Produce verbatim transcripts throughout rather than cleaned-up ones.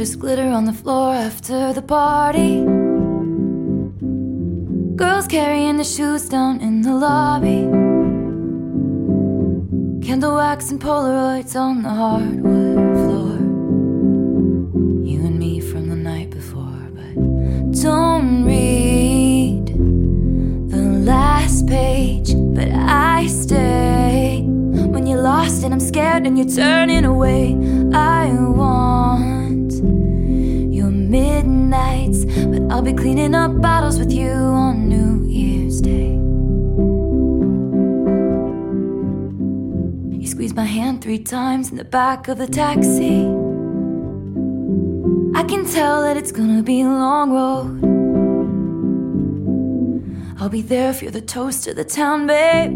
There's glitter on the floor after the party. Girls carrying the shoes down in the lobby. Candle wax and Polaroids on the hardwood floor. You and me from the night before. But don't read the last page, but I stay. When you're lost and I'm scared and you're turning away, I want your midnights, but I'll be cleaning up bottles with you on New Year's Day. You squeeze my hand three times in the back of the taxi. I can tell that it's gonna be a long road. I'll be there if you're the toast of the town, babe,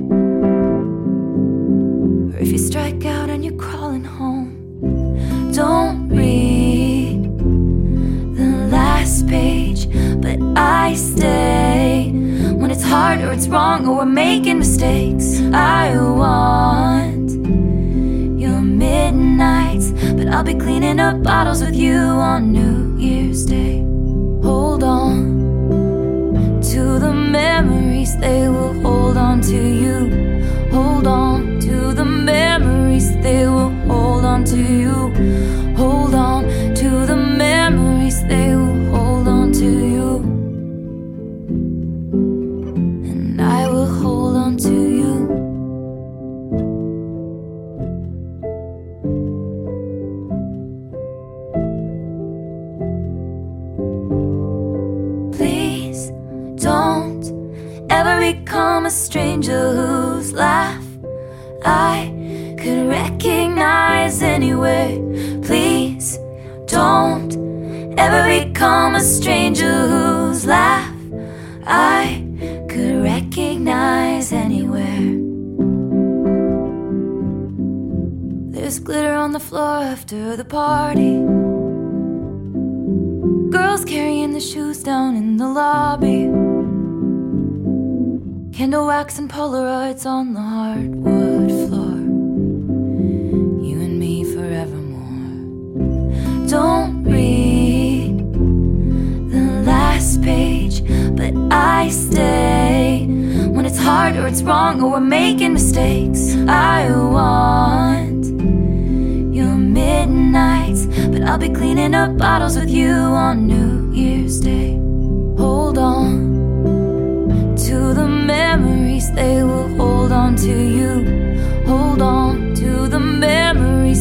or if you strike out and you're crawling home. Don't read the last page, but I stay. When it's hard or it's wrong or we're making mistakes, I want your midnights, but I'll be cleaning up bottles with you on New Year's Day. Hold on to the memories, they will hold on to you. Hold on to the memories, they will hold on to you. Hold on to the memories, they will hold on to you. And I will hold on to you. Please don't ever become a stranger whose laugh I could recognize anywhere. Please don't ever become a stranger whose laugh I could recognize anywhere. There's glitter on the floor after the party. Girls carrying the shoes down in the lobby. Candle wax and Polaroids on the hardwood floor. You and me forevermore. Don't read the last page, but I stay. When it's hard or it's wrong or we're making mistakes, I want your midnights, but I'll be cleaning up bottles with you on New Year's Day. Hold on to the memories, they will hold on to you. Hold on to the memories,